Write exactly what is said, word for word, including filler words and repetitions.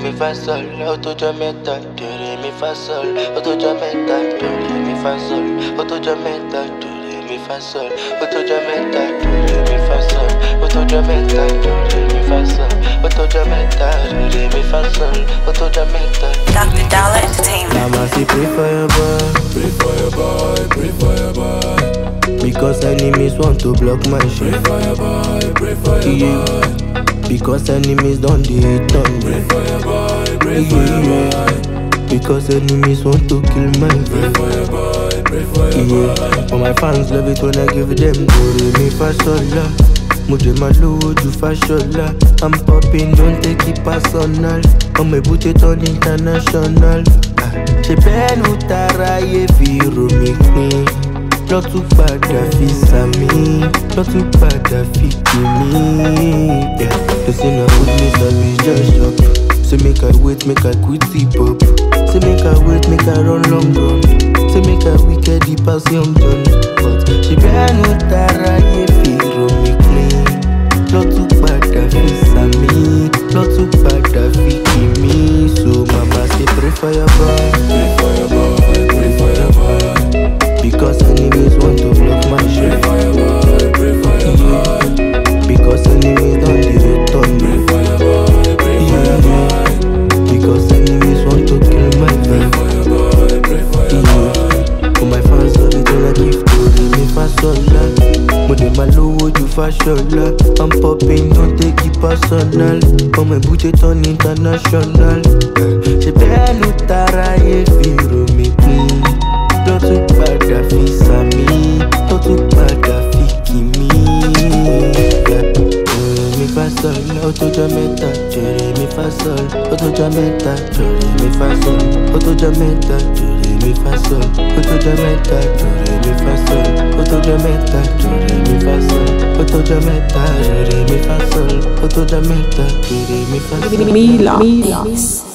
mi fa sol, auto jameta, do re mi fa sol, auto jameta, do re mi fa sol, auto jameta, do re mi fa sol, auto jameta, do re mi fa sol, auto jameta, do re mi fa sol, auto jameta, do re mi fa sol, auto jameta. Doctor Dollar Entertainment. Mama say pray for your boy, Pray for your boy, pray for your boy. because enemies want to block my shit. Pray for your boy, pray for your Yeah. boy. Because enemies don't hate on Pray me. for your boy, pray for your boy. Because enemies want to kill my Pray vibe. for your boy, pray for your Yeah. boy. But my fans love it when I give them do re mi fa sol la. Mo dey ma lowo ju fashola. I'm popping, don't take it personal. I'm a put it on international. Ah, ṣe bẹ́ẹ̀ ló tara yé fi rò mí pin. Lọ́tún padà fi sàmì, lọ́tún padà fi kì mí. Yeah. They say na good news I be just shock. Say make I wait, make I quit the pop. Say make I wait, make I run long run. Say make I wicked the pass young John. But she bẹ́ẹ̀ ló tara yé fi rò mí pin. Lọ́tún padà fi sàmì, lọ́tún padà fi kì mí. So mama say pray for your boy, Pray for your boy, pray for your boy. because enemies want to block my Pray shit. for your boy, pray for your boy. Because enemies don't dey hate on me. Pray for your boy, pray for your boy. Because enemies want to kill my Pray vibe. for your boy, pray for your boy. For my fans love it when I give to re mi fa sol la. Mo dey ma lowo ju fashola. I'm popping, don't take it personal. I'm a put it on international. Ṣé bẹ́ẹ̀ ló tara yé fi rò mí pin. Lọ́tún padà fi sàmì, lọ́tún padà fi kì mí. Do re mi fa sol, auto jameta, do re mi fa sol, auto jameta, do re mi fa sol, auto jameta, do re mi fa sol, auto jameta, do re mi fa sol, auto jameta, do re mi fa sol, auto jameta, do re mi fa sol, auto jameta, do re mi fa sol. Mila. Mila.